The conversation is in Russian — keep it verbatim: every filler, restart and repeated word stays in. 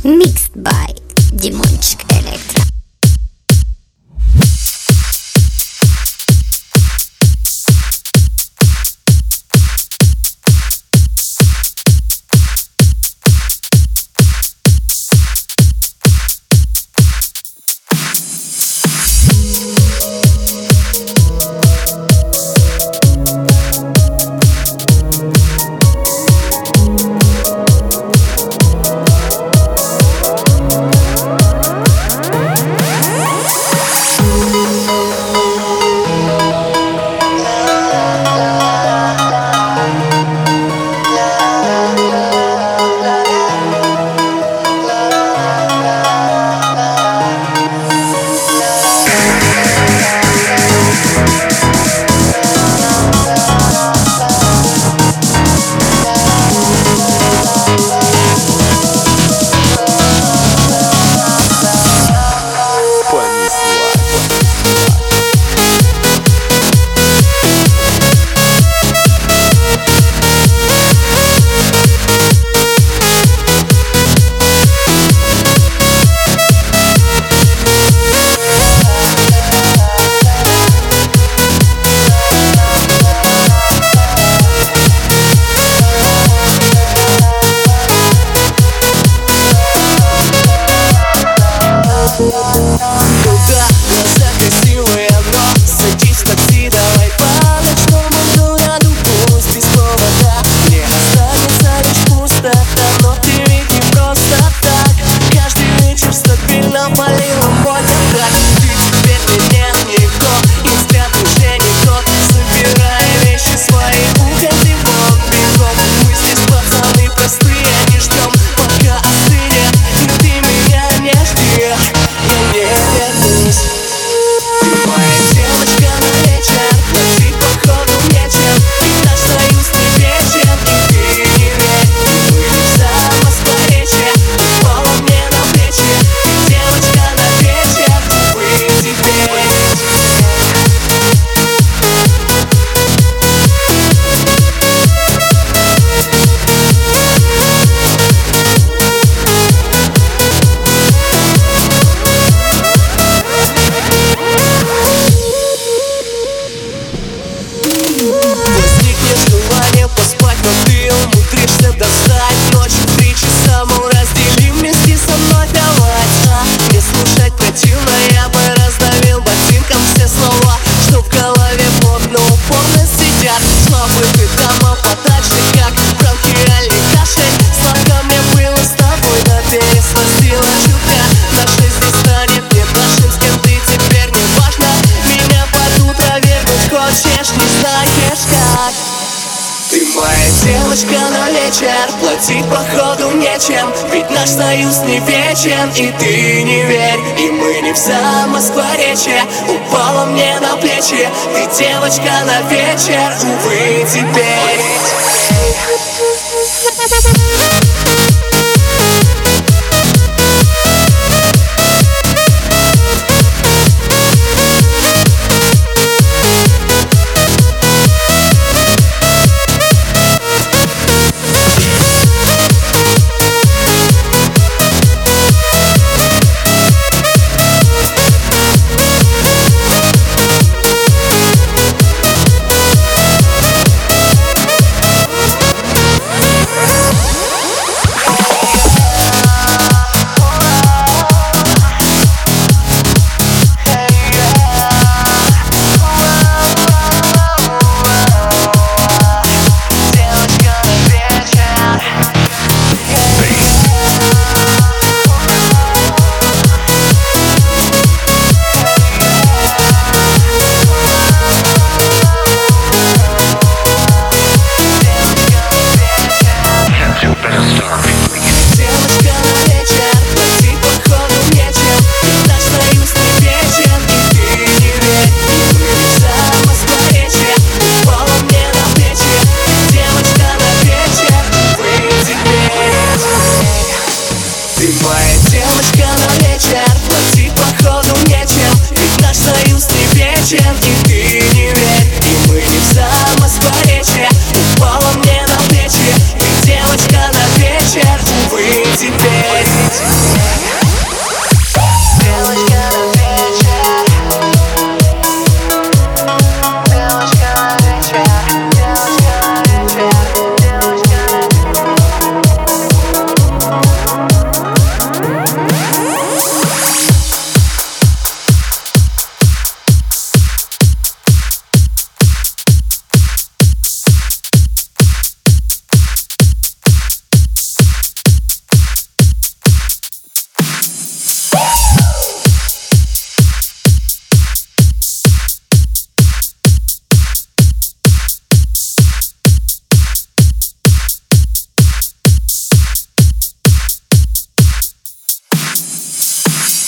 Mixed by Димончик Электро. Куда глаза красивые, но садись в такси, давай по ночному городу, пусть без повода. Мне останется лишь пустота, но ты ведь не просто так. Каждый вечер стабильно полила мой контакт. Ты теперь меня никто, и взгляд уже не тот. Собирай вещи свои, уходи вон бегом. Мы здесь пацаны простые, не ждем, пока остынет, и ты меня не жди. Я не вернусь. Ты моя девочка на вечер, но ты походу нечем. Ведь наш союз не вечен, и ты не верь. Мы за Москворечье, упала мне на плечи. Ты девочка на вечер, увы, теперь. Возникнет желание поспать, но ты умудришься достать. Ночью в три часа, мол, раздели вместе со мной кровать. А мне слушать противно, я бы раздавил ботинком все слова, что в голове плотно упорно сидят. Шла бы ты дома подальше, как бронхиальный кашель. Сладко мне было с тобой, да пересластила чутка. Наше здесь станет не нашим, с кем ты теперь не важно. Меня под утро вернуть хочешь, не знаешь как. Ты моя девочка на вечер, платить походу нечем. Ведь наш союз не вечен, и ты не верь. И мы не в Москворечье, упала мне на плечи. Ты девочка на вечер, увы, теперь.